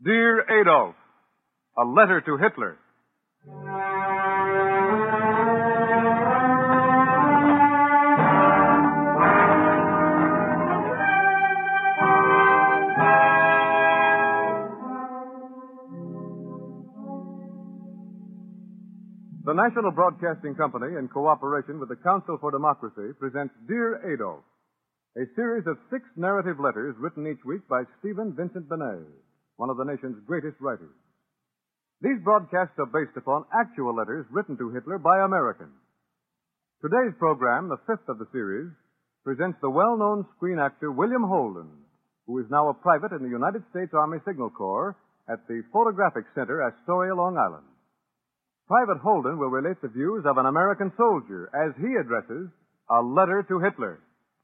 Dear Adolf, a letter to Hitler. The National Broadcasting Company, in cooperation with the Council for Democracy, presents Dear Adolf, a series of 6 narrative letters written each week by Stephen Vincent Benet, one of the nation's greatest writers. These broadcasts are based upon actual letters written to Hitler by Americans. Today's program, the 5th of the series, presents the well-known screen actor William Holden, who is now a private in the United States Army Signal Corps at the Photographic Center, Astoria, Long Island. Private Holden will relate the views of an American soldier as he addresses a letter to Hitler.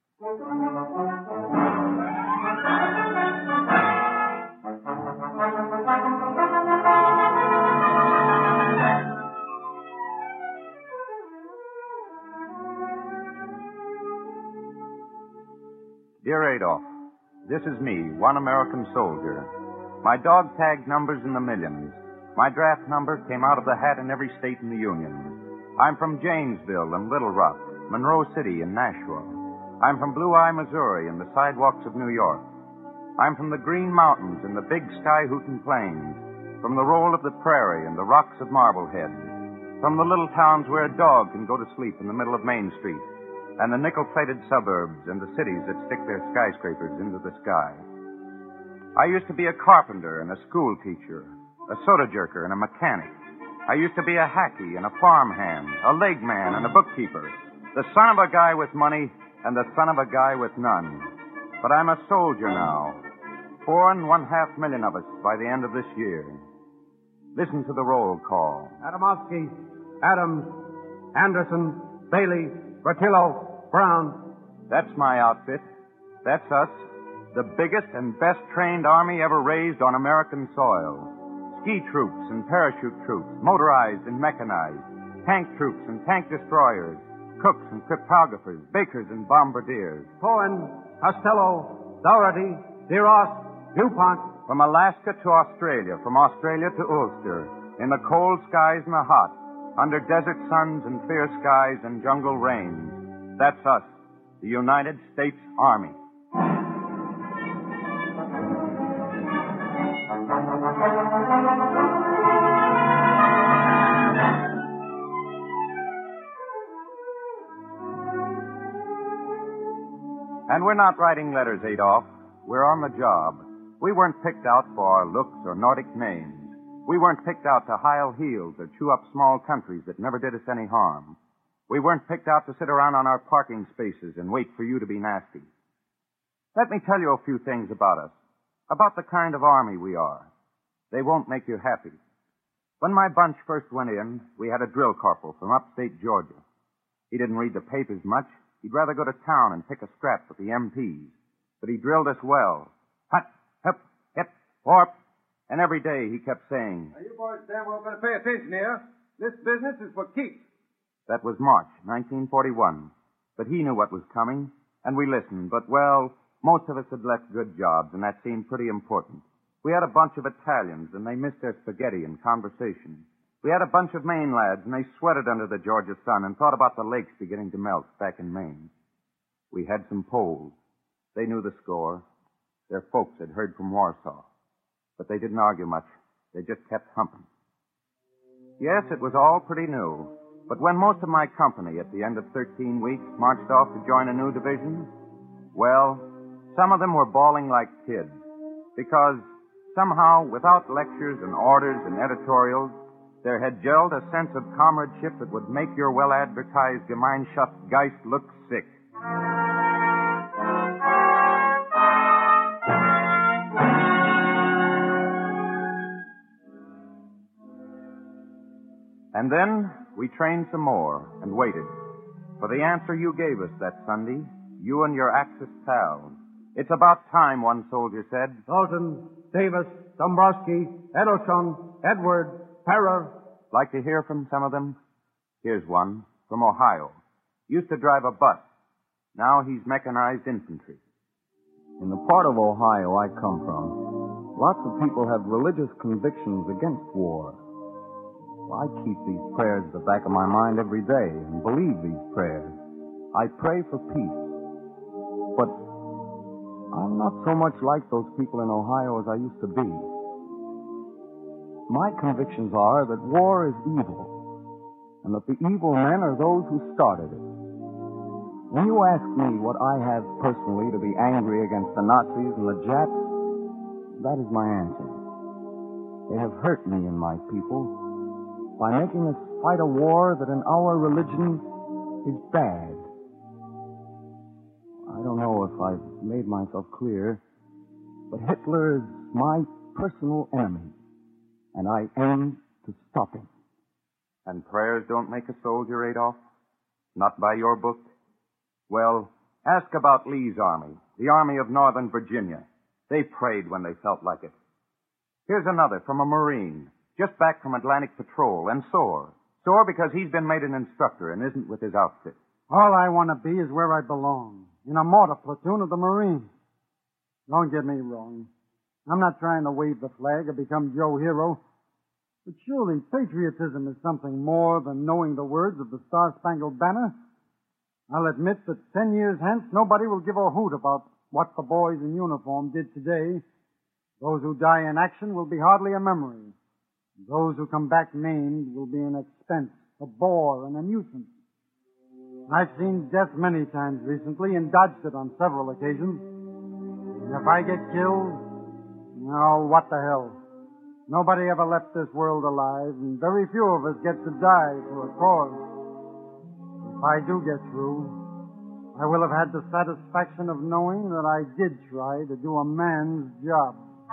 Dear Adolf, this is me, one American soldier. My dog tag number's in the millions. My draft number came out of the hat in every state in the Union. I'm from Janesville and Little Rock, Monroe City and Nashua. I'm from Blue Eye, Missouri and the sidewalks of New York. I'm from the Green Mountains and the big sky-hooting plains, from the roll of the prairie and the rocks of Marblehead, from the little towns where a dog can go to sleep in the middle of Main Street, and the nickel-plated suburbs and the cities that stick their skyscrapers into the sky. I used to be a carpenter and a school teacher, a soda jerker and a mechanic. I used to be a hacky and a farmhand, a leg man and a bookkeeper, the son of a guy with money and the son of a guy with none. But I'm a soldier now. 4.5 million of us by the end of this year. Listen to the roll call. Adamowski, Adams, Anderson, Bailey, Bertillo, Brown. That's my outfit. That's us. The biggest and best trained army ever raised on American soil. Ski troops and parachute troops, motorized and mechanized. Tank troops and tank destroyers. Cooks and cryptographers, bakers and bombardiers. Cohen, Costello, Dougherty, DeRoss, DuPont. From Alaska to Australia, from Australia to Ulster. In the cold skies and the hot. Under desert suns and fierce skies and jungle rains. That's us, the United States Army. And we're not writing letters, Adolf. We're on the job. We weren't picked out for our looks or Nordic names. We weren't picked out to heil heels or chew up small countries that never did us any harm. We weren't picked out to sit around on our parking spaces and wait for you to be nasty. Let me tell you a few things about us, about the kind of army we are. They won't make you happy. When my bunch first went in, we had a drill corporal from upstate Georgia. He didn't read the papers much. He'd rather go to town and pick a scrap with the MPs. But he drilled us well. Hut, hup, hip, warp. And every day he kept saying, Now, you boys damn well better pay attention here. This business is for keeps. That was March 1941. But he knew what was coming, and we listened. But, well, most of us had left good jobs, and that seemed pretty important. We had a bunch of Italians, and they missed their spaghetti and conversation. We had a bunch of Maine lads, and they sweated under the Georgia sun and thought about the lakes beginning to melt back in Maine. We had some Poles. They knew the score. Their folks had heard from Warsaw. But they didn't argue much. They just kept humping. Yes, it was all pretty new. But when most of my company, at the end of 13 weeks, marched off to join a new division, well, some of them were bawling like kids. Because somehow, without lectures and orders and editorials, there had gelled a sense of comradeship that would make your well-advertised Gemeinschaft Geist look sick. And then we trained some more and waited for the answer you gave us that Sunday, you and your Axis pals. It's about time, one soldier said. Dalton, Davis, Dombrowski, Edelson, Edward, Parra. Like to hear from some of them? Here's one from Ohio. Used to drive a bus. Now he's mechanized infantry. In the part of Ohio I come from, Lots of people have religious convictions against war. Well, I keep these prayers at the back of my mind every day and believe these prayers. I pray for peace. But I'm not so much like those people in Ohio as I used to be. My convictions are that war is evil, and that the evil men are those who started it. When you ask me what I have personally to be angry against the Nazis and the Japs, that is my answer. They have hurt me and my people by making us fight a war that in our religion is bad. I don't know if I've made myself clear, but Hitler is my personal enemy, and I aim to stop him. And prayers don't make a soldier, Adolf? Not by your book? Well, ask about Lee's army, the Army of Northern Virginia. They prayed when they felt like it. Here's another from a Marine, just back from Atlantic Patrol, and sore. Sore because he's been made an instructor and isn't with his outfit. All I want to be is where I belong, in a mortar platoon of the Marines. Don't get me wrong. I'm not trying to wave the flag or become Joe Hero. But surely patriotism is something more than knowing the words of the Star-Spangled Banner. I'll admit that 10 years hence, nobody will give a hoot about what the boys in uniform did today. Those who die in action will be hardly a memory. Those who come back maimed will be an expense, a bore, and a nuisance. I've seen death many times recently and dodged it on several occasions. And if I get killed, oh, what the hell? Nobody ever left this world alive, and very few of us get to die for a cause. If I do get through, I will have had the satisfaction of knowing that I did try to do a man's job.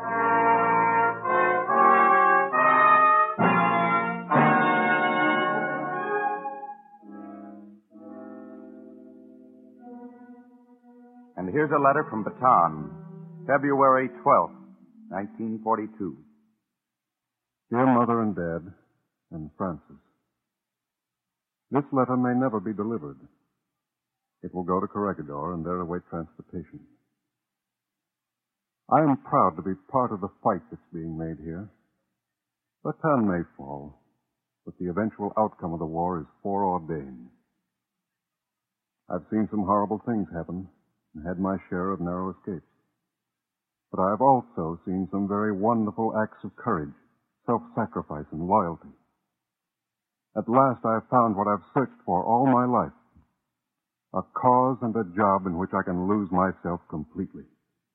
And here's a letter from Bataan, February 12th, 1942. Dear Mother and Dad, and Francis, this letter may never be delivered. It will go to Corregidor and there await transportation. I am proud to be part of the fight that's being made here. Bataan may fall, but the eventual outcome of the war is foreordained. I've seen some horrible things happen and had my share of narrow escapes. But I've also seen some very wonderful acts of courage, self-sacrifice, and loyalty. At last I've found what I've searched for all my life, a cause and a job in which I can lose myself completely.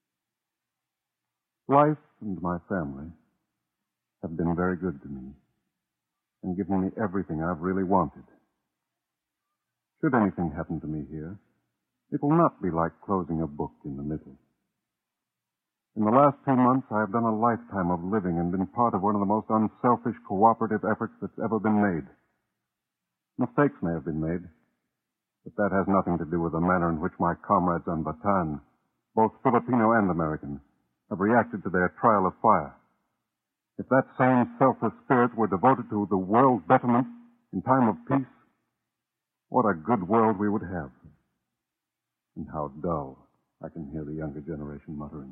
Life and my family have been very good to me and given me everything I've really wanted. Should anything happen to me here, it will not be like closing a book in the middle. In the last 2 months, I have done a lifetime of living and been part of one of the most unselfish cooperative efforts that's ever been made. Mistakes may have been made, but that has nothing to do with the manner in which my comrades on Bataan, both Filipino and American, have reacted to their trial of fire. If that same selfless spirit were devoted to the world's betterment in time of peace, what a good world we would have. And how dull, I can hear the younger generation muttering.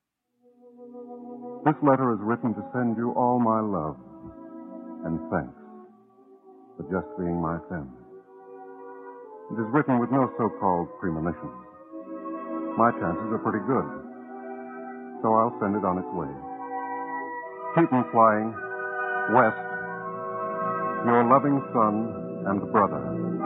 This letter is written to send you all my love and thanks for just being my family. It is written with no so-called premonition. My chances are pretty good, so I'll send it on its way. Keep 'em flying, west, your loving son and brother.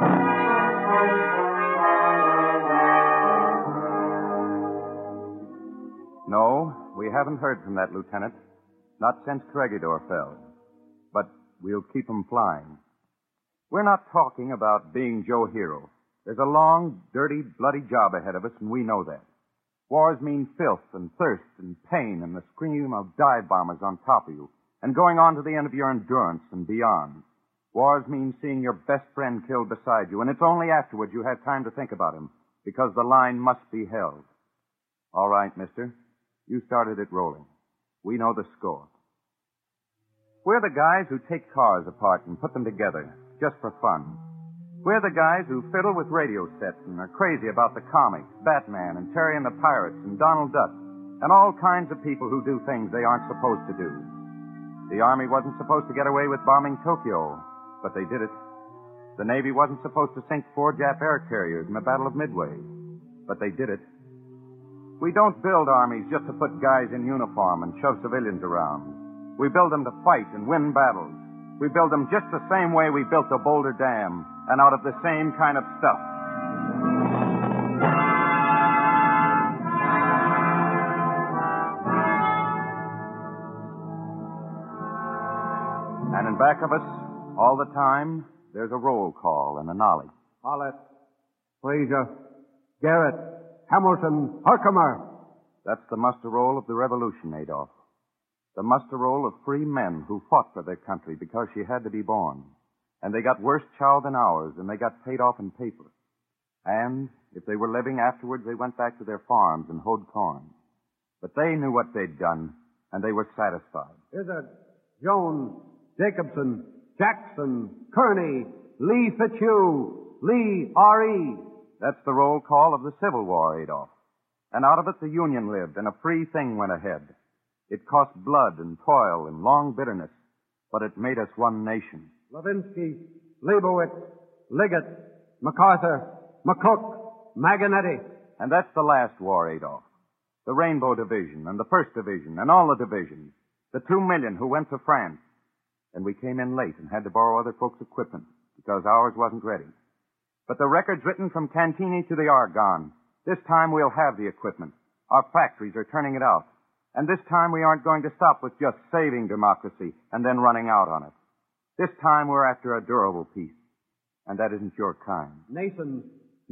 No, we haven't heard from that lieutenant. Not since Corregidor fell. But we'll keep him flying. We're not talking about being Joe Hero. There's a long, dirty, bloody job ahead of us, and we know that. Wars mean filth and thirst and pain and the scream of dive bombers on top of you and going on to the end of your endurance and beyond. Wars mean seeing your best friend killed beside you, and it's only afterward you have time to think about him, because the line must be held. All right, mister. You started it rolling. We know the score. We're the guys who take cars apart and put them together, just for fun. We're the guys who fiddle with radio sets and are crazy about the comics, Batman and Terry and the Pirates and Donald Duck. and all kinds of people who do things they aren't supposed to do. The Army wasn't supposed to get away with bombing Tokyo, but they did it. The Navy wasn't supposed to sink 4 Jap air carriers in the Battle of Midway, but they did it. We don't build armies just to put guys in uniform and shove civilians around. We build them to fight and win battles. We build them just the same way we built the Boulder Dam, and out of the same kind of stuff. And in back of us, all the time, there's a roll call and a knowledge. Follett, Fraser, Garrett, Hamilton, Herkimer. That's the muster roll of the Revolution, Adolf. The muster roll of free men who fought for their country because she had to be born. And they got worse chow than ours, and they got paid off in paper. And if they were living afterwards, they went back to their farms and hoed corn. But they knew what they'd done, and they were satisfied. Izzard, Jones, Jacobson, Jackson, Kearney, Lee Fitzhugh, Lee R.E. That's the roll call of the Civil War, Adolf. And out of it the Union lived, and a free thing went ahead. It cost blood and toil and long bitterness, but it made us one nation. Levinsky, Leibowitz, Liggett, MacArthur, McCook, Maganetti. And that's the last war, Adolf. The Rainbow Division and the First Division and all the divisions. The 2 million who went to France. And we came in late and had to borrow other folks' equipment because ours wasn't ready. But the record's written from Cantini to the Argonne. This time we'll have the equipment. Our factories are turning it out. And this time we aren't going to stop with just saving democracy and then running out on it. This time we're after a durable peace. And that isn't your kind. Nathan,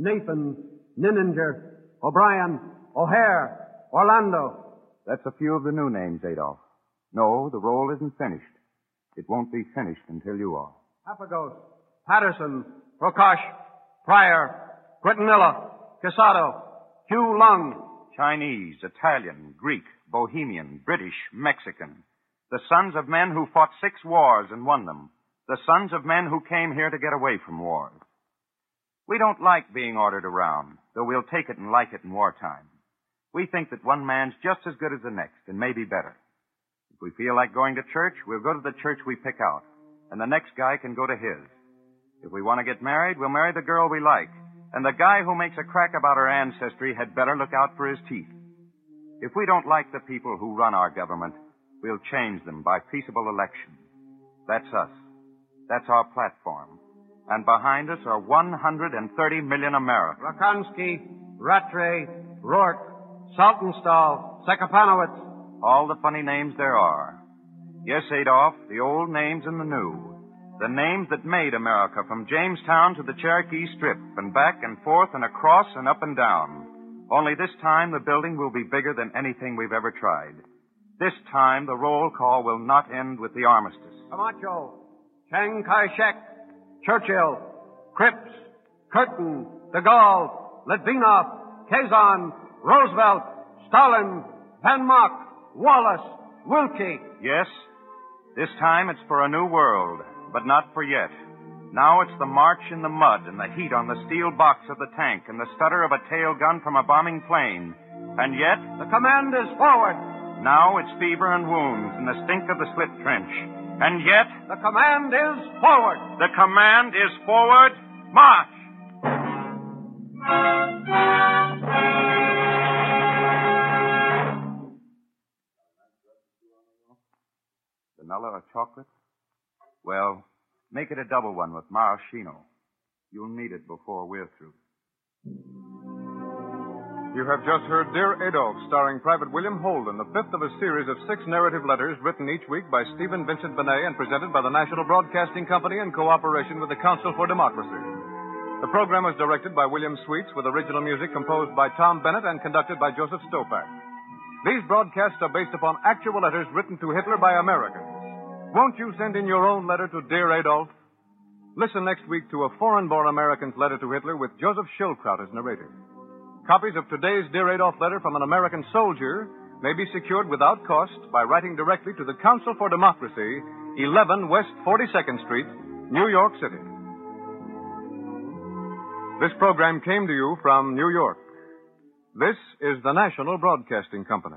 Nininger, O'Brien, O'Hare, Orlando. That's a few of the new names, Adolf. No, the roll isn't finished. It won't be finished until you are. Papagos, Patterson, Prakash, Pryor, Grittanilla, Casado, Hugh Lung. Chinese, Italian, Greek, Bohemian, British, Mexican. The sons of men who fought 6 wars and won them. The sons of men who came here to get away from wars. We don't like being ordered around, though we'll take it and like it in wartime. We think that one man's just as good as the next, and maybe better. If we feel like going to church, we'll go to the church we pick out, and the next guy can go to his. If we want to get married, we'll marry the girl we like, and the guy who makes a crack about her ancestry had better look out for his teeth. If we don't like the people who run our government, we'll change them by peaceable election. That's us. That's our platform. And behind us are 130 million Americans. Rakonski, Rattray, Rourke, Saltonstall, Sekapanowitz. All the funny names there are. Yes, Adolf, the old names and the new. The names that made America from Jamestown to the Cherokee Strip and back and forth and across and up and down. Only this time the building will be bigger than anything we've ever tried. This time the roll call will not end with the armistice. Camacho, Chiang Kai-shek, Churchill, Cripps, Curtin, de Gaulle, Litvinov, Kazan, Roosevelt, Stalin, Van Mock, Wallace, Wilkie. Yes, this time it's for a new world, but not for yet. Now it's the march in the mud and the heat on the steel box of the tank and the stutter of a tail gun from a bombing plane. And yet, the command is forward. Now it's fever and wounds and the stink of the slit trench. And yet, the command is forward. The command is forward. March! Vanilla or chocolate? Well, make it a double one with maraschino. You'll need it before we're through. You have just heard Dear Adolf, starring Private William Holden, the 5th of a series of 6 narrative letters written each week by Stephen Vincent Benet and presented by the National Broadcasting Company in cooperation with the Council for Democracy. The program was directed by William Sweets with original music composed by Tom Bennett and conducted by Joseph Stopak. These broadcasts are based upon actual letters written to Hitler by Americans. Won't you send in your own letter to Dear Adolf? Listen next week to a foreign-born American's letter to Hitler with Joseph Schildkraut as narrator. Copies of today's Dear Adolf letter from an American soldier may be secured without cost by writing directly to the Council for Democracy, 11 West 42nd Street, New York City. This program came to you from New York. This is the National Broadcasting Company.